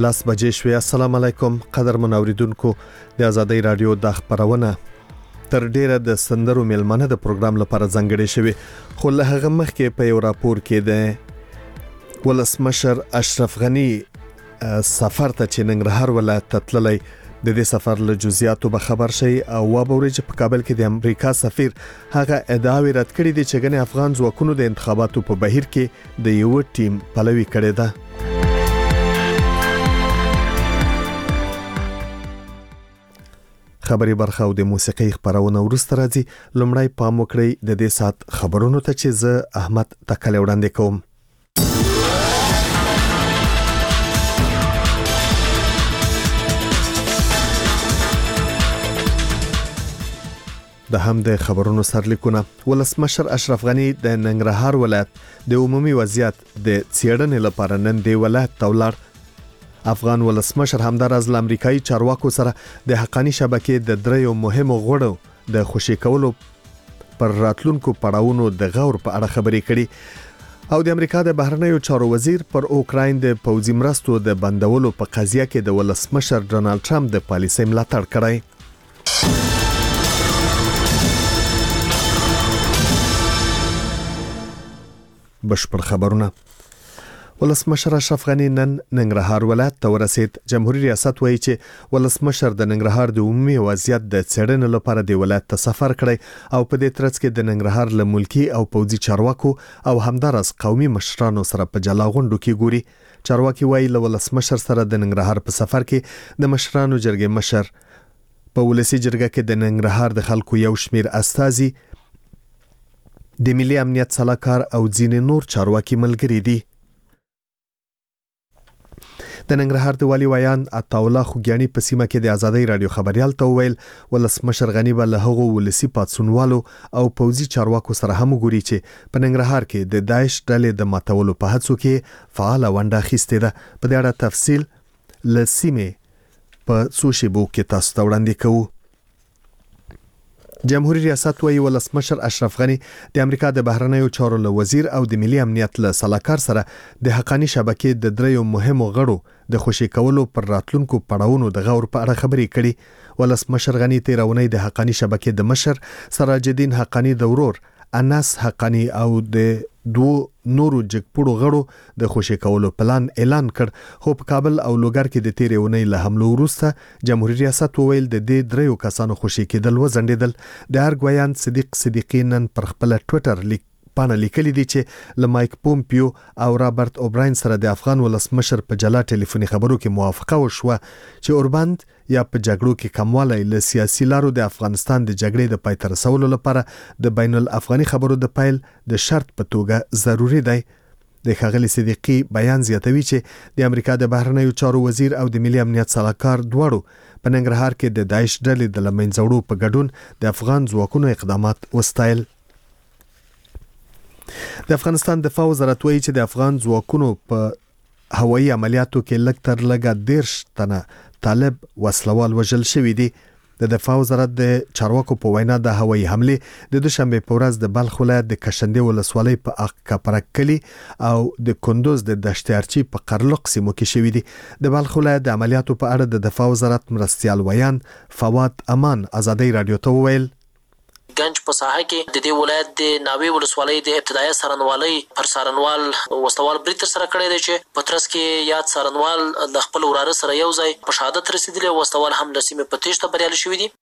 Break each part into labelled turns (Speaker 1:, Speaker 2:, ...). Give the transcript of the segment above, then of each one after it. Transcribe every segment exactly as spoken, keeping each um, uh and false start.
Speaker 1: لاس بجې شوې. السلام علیکم قدر منوریدونکو، د ازادۍ رادیو د خبرونه تر ډیره د سندرو میلمنه د پروګرام لپاره ځانګړې شوی، خو له هغه مخکې په یو راپور کې د ولسمشر اشرف غنی سفر ته چې ننګرهار ولایت ته تللی، د دې سفر له جزئیاتو به خبر شي او وبوري چې په کابل کې د امریکا سفیر هغه ادعاوې رد کړې دي چې ګڼې افغان ځواکونو د انتخاباتو په بهیر کې د یو ټیم پلوي کړې ده. خبري برخه او د موسیقي خبرونه ورسته راځي. لومړی پام وکړئ د دې سات خبرونو ته چې زه احمد تکل وړاندې کوم. د هم د خبرونو سرلیکونه. ولسمشر اشرف غنی د ننګرهار ولایت د عمومي وضعیت د څېړنې لپاره نن د ولایت ته ولاړ. افغان ولسمشر همداراز له امریکایي چارواکو سره د حقانی شبکې د دریو مهمو غړو د خوشي کولو پر راتلونکو پړاوونو د غور په اړه خبرې کړي او د امریکا د بهرنیو چارو وزیر پر اوکراین د پوځي مرستو د بندولو په قضیه کې د ولسمشر ډونالد ټرمپ د پالیسۍ ملاتړ کړی. بشپړ خبرونه. ولسمشر اشرف غنی نن ننګرهار ولایت ته ورسید. جمهوریت ریاست وایي چې ولسمشر د ننګرهار د عمومي وضعیت د څېړنې لپاره د ولایت ته سفر کړی او په دې ترڅ کې د ننګرهار له ملکی او پوځي چارواکو او همدارس قومي مشرانو سره په جلا غونډو کې ګوري. چارواکي وایي له ولسمشر سره د ننګرهار په سفر کې د مشرانو جرګې مشر په ولسی جرګه کې د ننګرهار د خلکو یو شمیر استازي، د ملي امنیت سلاکار او ځینې نور چارواکي ملګري دي. د ننګرهار د والي ویان عطاالله خوګیاني په سیمه کې د ازادۍ رادیو خبريال ته ویل ولسمشر غنی به له هغو ولسی پاتسونوالو او پوځي چارواکو سره هم ګوري چې په ننګرهار کې د داعش ډلې د ماتولو په هڅو کې فعال ونډه اخیستې ده. په دې اړه تفصیل له سیمې په سوشيبو کې تاسو ته وړاندې کوو. جمهوریت ریاست وایي ولسمشر اشرف غنی د امریکا د بهرنیو چارو له وزیر او د ملي امنیت له سلاکار سره د حقانی شبکې د دریو مهمو غړو د خوشي کولو پر راتلونکو پړاوونو د غور په اړه خبرې کړي. ولسمشر غنی تیرونی د حقانی شبکې د مشر سراج الدین حقانی د ورور انس حقانی او د دو نورو جګپړو غړو د خوشي کولو پلان اعلان کړ، خو په کابل او لوګر کې د تیرونی له حملو وروسته جمهوریت ریاست وویل د دې دریو کسانو خوشي کېدل وزندیدل. د ارګویان صدیق صدیقی نن پر خپل ټوئیټر لیک پانه لیکلي دي چې له مایک پومپیو او رابرت اوبراین سره د افغان ولسمشر په جلا ټلیفوني خبرو کې موافقه وشوه چې اوربند یا په جګړو کې کموالی له سیاسي لارو د افغانستان د جګړې د پای ته رسولو لپاره د بین الافغاني خبرو د پیل د شرط په توګه ضروری دی. د ښاغلي صدیقي بیان زیاتوي چې د امریکا د بهرنیو چارو وزیر او د ملي امنیت سلاکار دواړو په ننګرهار کې د داعش ډلې د لمنځه وړو په ګډون د افغان ځواکونو اقدامات وستایل. د افغانستان دفاع وزارت وایي چې د افغان ځواکونو په هوایي عملیاتو کې لږ تر لږه دیرش تنه طالب وسلوال وژل شوي دي. د دفاع وزارت د چارواکو په وینا د هوایي حمله د دوشنبه په ورځ د بلخ ولایت د کشندې ولسوالۍ په اقاپرک کلی او د کندوز د دشتارچی په قرلق سیمو کې شوي دي. د بلخ ولایت د عملیاتو په اړه د دفاع وزارت مرستيال ویان فواد امان ازادۍ رادیو ته وویل
Speaker 2: گنج په ساحه کې د دې ولایت د ناوې ولسوالۍ د ابتدایي سارنوالۍ پر سارنوال وسوال برید تر سره کړی دی چې په ترڅ کې یاد سارنوال د خپل وراره سره یو ځای په شهادت رسیدلی او وسوال هم د سیمې په تیښته بریالي شوي دي.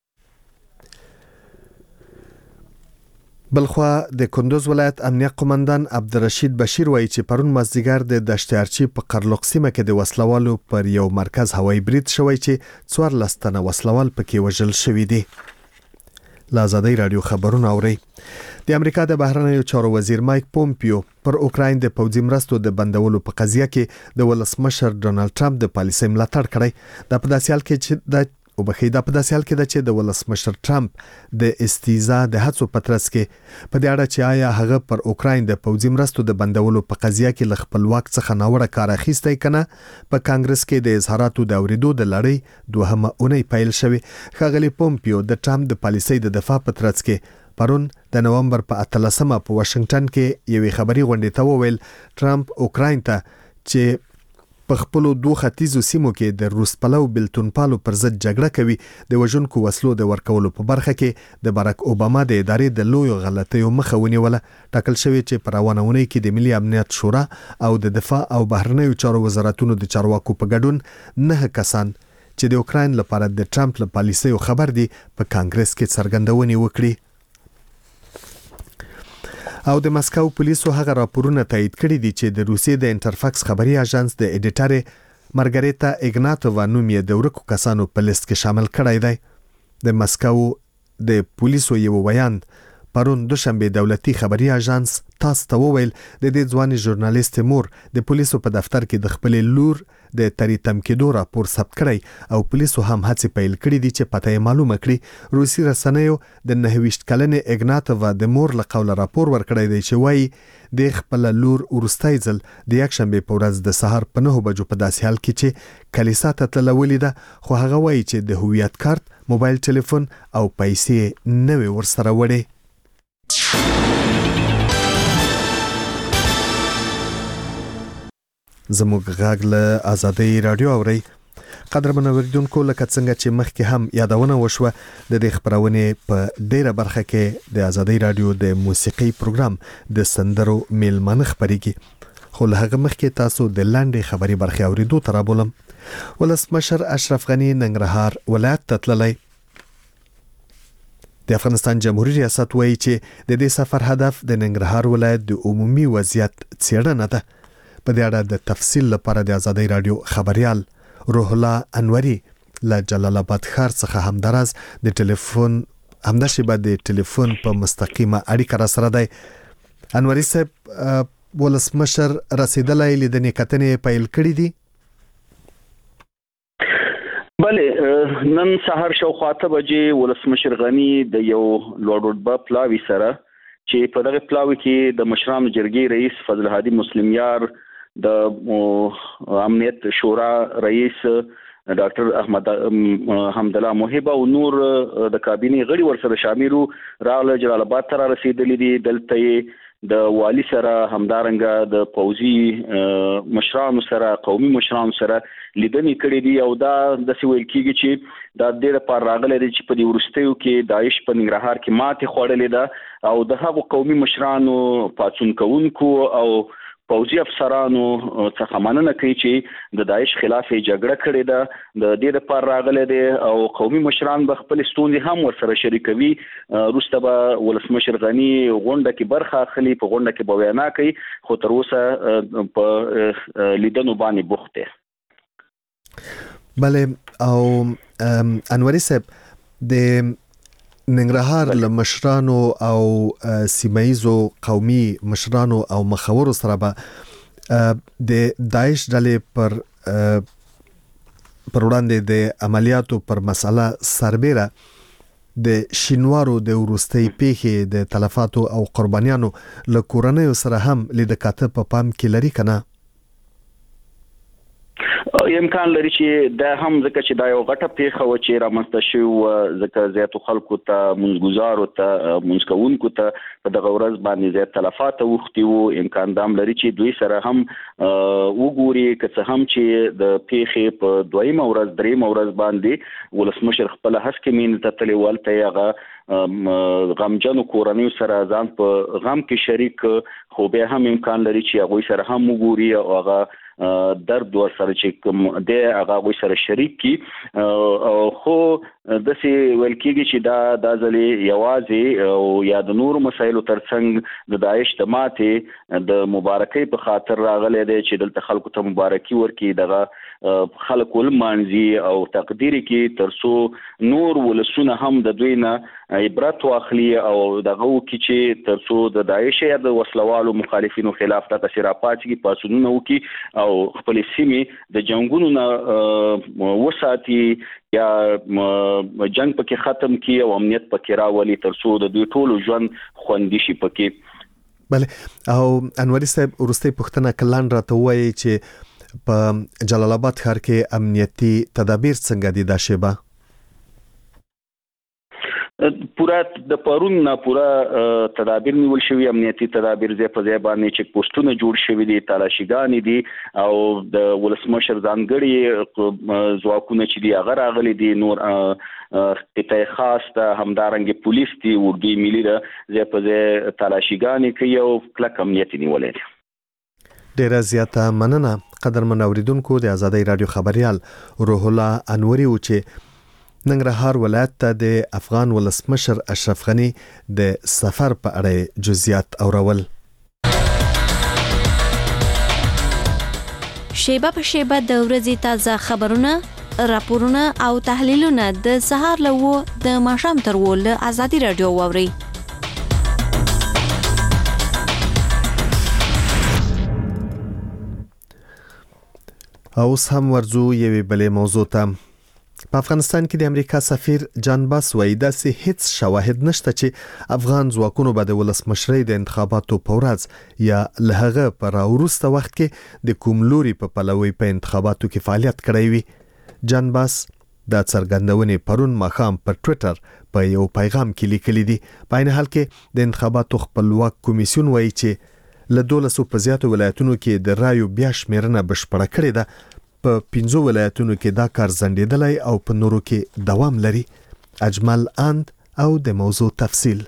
Speaker 1: بلخوا د کندوز ولایت امنیه قومندان عبدالرشید بشیر وایي چې پرون مازدیګر د دشتارچی په قرلق سیمه کې د وسلوالو پر یو مرکز هوایي برید شوی چې څوارلس تنه وسلوال پکې وژل شوي دي. له ازادۍ رادیو خبرونه اورئ. د امریکا د بهرنیو چارو وزیر مایک پومپیو پر اوکراین د پوځي مرستو د بندولو په قضیه کې د ولسمشر ډونالد ټرمپ د پالیسۍ ملاتړ کړی. د په داسې حال کې چې د او بخیدا په داسې حال کې د چې د ولسمشر ټرمپ د استیزا د هڅو پترس کې په دې اړه چې آیا هغه پر اوکراین د پوځي مرستو د بندولو په قضیه کې ل خپلواک څخه ناوړه کار اخیستی کنه په کانګرس کې د اظهاراتو د اوریدو د لړۍ دوهمه اونۍ پیل شوه. ښاغلي پومپیو د ټرمپ د پالیسۍ د دفاع پترس کې پرون د نومبر په اتلسمه په واشنگټن کې یوې خبري غونډې ته وویل ټرمپ اوکراین ته چې په خپل دوه ختیځو سیمو کې د روس پلو بلتونپالو پر ضد جګړه کوي د وژونکو وسلو د ورکولو په برخه کې د باراک اوباما د ادارې د لوی غلطیو مخه ونیوله. ټاکل شوی چې په روانه اونۍ کې د ملي امنیت شورا او د دفاع او بهرنیو چارو وزارتونو د چارواکو په ګډون نه کسان چې د اوکراین لپاره د ټرمپ له پالیسیو خبر دي په کانګرس کې څرګندونې وکړي. او د مسکو پولیسو هغه راپورونه تایید کړي دي چې د روسیې د انټرفاکس خبري اژانس د ایډیټر مارګریتا ایګناتووا نوم یې د ورکو کسانو په لیست کې شامل کړی دی. د مسکو د پولیسو یو بیان پرون دوشنبه دولتي خبري اژانس تاس ته وویل د دې ځواني ژورنالیست مور د پولیسو په دفتر کې د خپل لور د تریتم کېدو راپور ثبت کړی او پولیسو هم هڅه پیل کړې دي چې پته یې معلومه کړي. روسي رسنیو د نهویشت کلنې ایګناتووا د مور له قوله راپور ورکړی دی چې وایي د خپل لور ورستای ځل د یک شنبه په ورځ د سهار په نه بجو په داسې حال کې چې کلیسا ته تلولې ده خو هغه وایي چې د هویت کارت، موبایل ټلیفون او پیسې نه وي ورسره وړي. زموږ غږ له آزادۍ رادیو اوري. قدرمن اوریدونکو لکه څنګه چې مخکې هم یادونه وشوه د دې خبرونې په ډیره برخه کې د آزادۍ رادیو د موسیقي پروګرام د سندرو میلمنه خبريږي خو له هغه مخکې تاسو د لاندې خبري برخه اوریدو تر بولم. ولسمشر اشرف غنی ننګرهار ولایت ته تللی. د افغانستان جمهوریت ریاست وایي چې د دې سفر هدف د ننګرهار ولایت د عمومي وضعیت څېړنه ده. په دې اړه د تفصیل لپاره د آزادۍ رادیو خبريال روح الله انوري له جلال آباد ښار څخه همدراز د ټلیفون همداشي بعد د ټلیفون په مستقیمه اړیکه را سره دی. انوري صاحب ولسمشر رسیدلای لیدنې کتنې پیل کړې دي.
Speaker 3: بله نن سهار شاوخوا اته بجې ولسمشر غنی د یو لوړ پلاوي سره چې په دغه پلاوي کې د مشرانو جرګې رئیس فضل هادي مسلم یار، د امنیت شورا رئیس ډاکټر احمد حمدالله محب او نور د کابینې غړي ورسره شامل راغله. جلال آباد ته رسیدلي دي. دلته د والی سره همدارنګه د پوځي مشرانو سره قومي مشرانو سره لیدنې کړې دي او دا د څه ویل کېږي چې دا ډېر پر راغلي دي چې په دې ورستیو کې داعش په ننګرهار کې ماتې خوړلې ده او د هغو قومي مشرانو پاڅون کوونکو او پوځي افسرانو څخه مننه کوي چې د داعش خلاف جګړه کړې ده. د دې لپاره راغلي دي او قومي مشران به خپل ستونزې هم ورسره شریکوي. وروسته به ولسمشر غنی غونډه کې برخه اخلي، په غونډه کې به وینا کوي خو تر اوسه په لیدنو باندې بوخت دی.
Speaker 1: بله او انوري صاحب د ننګرهار له مشرانو او سیمایزو قومي مشرانو او مخورو سره به د داعش ډلې پر پر وړاندې د عملیاتو پر مسله سربېره د شینوارو د وروستۍ پیښې د تلفاتو او قربانیانو له کورنیو سره هم لیدکاته په پام کې لري کنه؟
Speaker 3: امکان لري چې دا هم ځکه چې دا یو غټه پیښه و چې رامنځته شوې ځکه زیاتو خلکو ته منځګزارو ته منځکوونکو ته په دغه ورځ باندې زیات تلفات اوښتي وو. امکان دا هم لري چې دوی سره هم وګوري که څه هم چې د پیښې په دویمه ورځ درېیمه ورځ باندې ولسمشر خپله هسکې مینې ته تللی ولته یې هغه غمجنو کورنیو سره ځان په غم کې شریک خو بیا هم امکان لري چې هغوی سره هم وګوري او هغه درد ورسره چې کوم دی هغه هغوی سره شریک کی. خو داسې ویل کېږي چې دا دا ځلې یوازې او یا د نورو مسایلو ترڅنګ د داعش د ماتې د مبارکۍ په خاطر راغلی دی چې دلته خلکو ته مبارکي ورکړي، دغه خلک ولمانځي او تقدیر کې تر څو نور ولسونه هم د دوی نه عبرت واخلي او دغه وکړي چې تر څو د داعش یا د وسلوالو مخالفینو خلاف دغسې راپاڅېږي، پاڅونونه وکړي او خپلې سیمې د جنګونو نه وساتي یا جنگ پکې ختم کی او امنیت پکې راولي تر څو د دوی ټولو ژوند خوندي شي پکې.
Speaker 1: بله او انوري صاحب وروستۍ پوښتنه کلان راته وایي چې په جلال آباد ښار کې امنیتي تدابیر څنګه دي دا شیبه؟
Speaker 3: پورا د پرون نه پورا تدابیر نیول شوی، امنیتي تدابیر ځای په ځای باندې چک پوسټونه جوړ شوي دي، تلاشیګانې دي او د ولسمشر ځانګړي ځواکونه چې دي هغه راغلي دي، نور قطعه خاص ته همدارنګه پولیس دي، اردوی ملي ده ځای په ځای تلاشیګانې کوي او کلک امنیت نیولې دي.
Speaker 1: ډیره زیاته مننه قدرمن اوریدونکو. د آزادۍ رادیو خبريال روح الله انوري و چې ننګرهار ولایت ته د افغان ولسمشر اشرف غنی د سفر په اړه جزئیات اورول.
Speaker 4: شیبه په شیبه د ورځې تازه خبرونه، راپورونه او تحلیلونه د سهار له د ماښام تر و له آزادۍ رادیو واوري.
Speaker 1: اوس هم ورځو یوې بلې موضوع ته. په افغانستان کې د امریکا سفیر جان باس وایي داسې هیڅ شواهد نشته چې افغان ځواکونو به د ولسمشرۍ د انتخاباتو په ورځ یا له هغه په راوروسته وخت کې د کوم لوري په پلوي په انتخاباتو کې فعالیت کړی وي. جان باس دا څرګندونې پرون ماښام په ټوئیټر په یو پیغام کې لیکلي دي. په عین حال کې د انتخاباتو خپلواک کمیسیون وایي چې له دولسو په زیاتو ولایتونو کې د رایو بیا شمیرنه بشپړه کړې ده. په پنځو ولایتونو کې دا کار ځنډېدلی او په نورو کې دوام لري. اجمل اند او د موضوع تفصیل.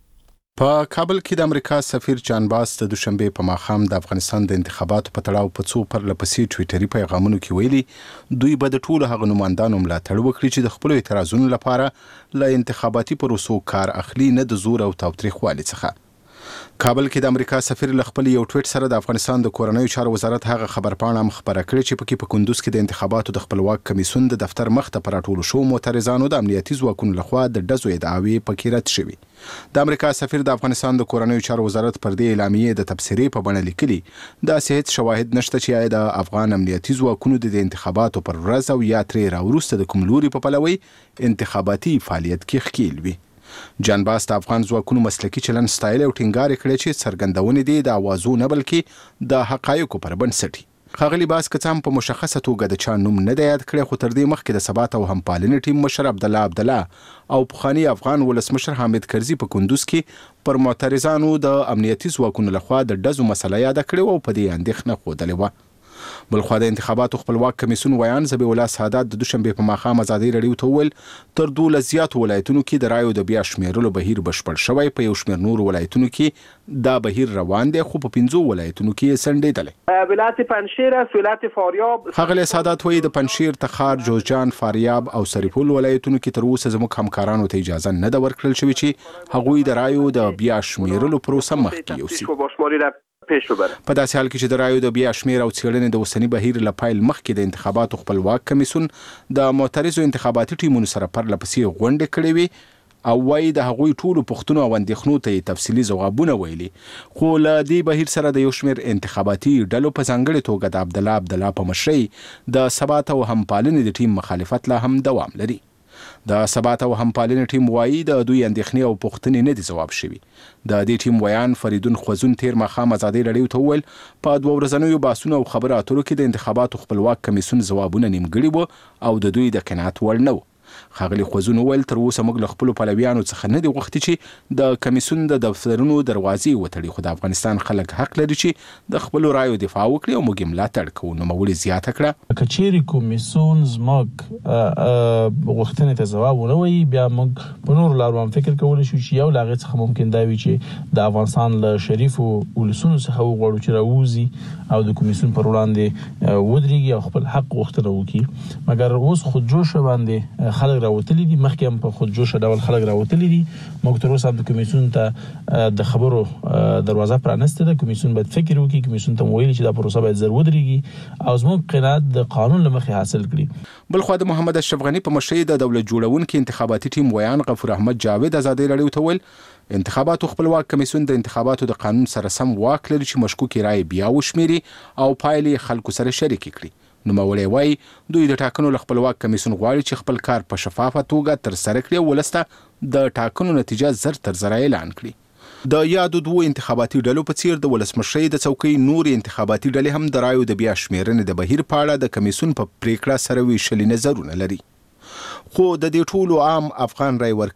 Speaker 5: په کابل کې د امریکا سفیر جان باس د دوشنبه په ماښام د افغانستان د انتخاباتو په تړاو په څو پرلپسې ټوئیټري پیغامونو کې ویلي دوی به د ټولو هغه نمائندانو ملاتړ وکړي چې د خپلو اعتراضونو لپاره له انتخاباتي پروسو کار اخلي، نه د زور او تاوتریخوالي څخه. کابل کې د امریکا سفیر له خپل یو ټویټ سره د افغانستان د کورنیو چارو وزارت هغه خبرپاڼه مخبره کړې چې پکې په کندوز کې د انتخاباتو د خپلواک کمیسیون د دفتر مخ ته پراټول شو معترضانو د امنیتي ځواکونو لخوا د ډزو ادعاوې پکې رد شوې. د امریکا سفیر د افغانستان د کورنیو چارو وزارت پر دې اعلامیې د تبصرې په بڼه لیکلي داسې هیڅ شواهد نشته چې د افغان امنیتي ځواکونو د انتخاباتو پر ورځ او یا ترې راوروسته د کوم لوري په پلوي انتخاباتي فعالیت کې ښکیل وي. جان باس د افغان ځواکونو مسلکي چلن ستایل او ټینګار کړی چې څرګندونې دي د اوازو نه بلکې د حقایقو پر بنسټ. ښاغلي باس که څه هم په مشخصه توګه د چا نوم نه دی یاد کړی، خو تر دې مخکې د ثبات او همپالنې ټیم مشر عبدالله عبدالله او پخواني افغان ولسمشر حامد کرزي په کندوز کې پر معترضانو د امنیتي ځواکونو لخوا د ډزو مسله یاده کړې او په دې اندېښنه ښودلې وه. بلخوا د انتخاباتو خپلواک کمیسیون ویان ذبیح الله سعادت د دوشنبه په ماښام ازادۍ رادیو ته وویل تر دولس زیاتو ولایتونو کې د رایو د بیا شمیرلو بهیر بشپړ شوی، په یو شمېر نورو ولایتونو کې دا بهیر روان دی، خو په پنځو ولایتونو کې یې څنډېدلی.
Speaker 6: ولایت پنجشیر است، ولایت فاریاب.
Speaker 5: ښاغلی سعادت وایي د پنجشیر، تخار، جوزجان، فاریاب او سرپل ولایتونو کې تر اوسه زموږ همکارانو ته اجازه نه ده ورکړل شوې چې هغوی د رایو د بیا شمیرلو پروسه مخکې یوسي. په داسې حال کې چې د رایو د بیا شمیر او څېړنې د اوسني بهیر له پیل مخکې د انتخاباتو خپلواک کمیسیون د معترضو انتخاباتي ټیمونو سره پرلپسې غونډې کړې وي او وایي د هغوی ټولو پوښتنو او اندېښنو ته یې تفصیلي ځوابونه ویلي، خو له دې بهیر سره د یو شمېر انتخاباتي ډلو په ځانګړې توګه د عبدالله عبدالله په مشرۍ د ثبات او همپالنې د ټیم مخالفت لا هم دوام لري. د ثبات او همپالنې ټیم وایي د دوی اندېښنې او پوښتنې نه دي ځواب شوي. د دې ټیم ویان فریدون خوځون تیر ماښام ازادۍ رادیو ته وویل په دوه ورځنیو بحثونو او خبرو اترو کې د انتخاباتو خپلواک کمیسیون ځوابونه نیمګړي وو او د دوی د قناعت وړ نه وو. ښاغلي خوځون وویل تر اوسه موږ له خپلو پلویانو څخه نه دي غوښتي چې د کمیسیون د دفترونو دروازې وتړي، خو د افغانستان خلک حق لري چې د خپلو رایو دفاع وکړي او موږ یې ملاتړ کوو. نوموړي زیاته کړه
Speaker 7: که چیرې کمیسیون زموږ غوښتنې ته ځواب ونه وایي بیا موږ په نورو لارو هم فکر کولی شو چې یو له هغې څخه ممکن دا وي چې د افغانستان له شریفو ولسونو څخه وغواړو چې راووځي او د کمیسیون پر وړاندې ودرېږي او خپل حق غوښتنه وکړي. مګر اوس خودجوشه باندې خلک راوتلي دي، مخکې هم په خودجوشه ډول خلک راوتلي دي. موږ تر اوسه هم د کمیسیون ته د خبرو دروازه پرانستې ده. کمیسیون باید فکر وکړي، کمیسیون ته ویلي چې دا پروسه باید زر ودرېږي او زموږ قناعت د قانون له مخې حاصل کړي.
Speaker 5: بلخوا د محمد اشرف غني په مشرۍ د دولت جوړونکي انتخاباتي ټیم ویان غفور احمد جاوید ازادۍ رادیو ته ویل انتخاباتو خپلواک کمیسیون د انتخاباتو د قانون سره سم واک لري چې مشکوکې رایې بیا وشمیري او پایلې خلکو سره شریکې کړي. نوموړی وایي دوی د ټاکنو له خپلواک کمیسیون غواړي چې خپل کار په شفافه توګه ترسره کړي او ولسته د ټاکنو نتیجه زر تر زره اعلان کړي. د یادو دوو انتخاباتي ډلو په څیر د ولسمشرۍ د څوکۍ نورې انتخاباتي ډلې هم د رایو د بیا شمیرنې د بهیر په اړه د کمیسیون په پریکړه سره ویشلي نظرونه لري. خو د دې ټولو عام افغان رای ورکوونکو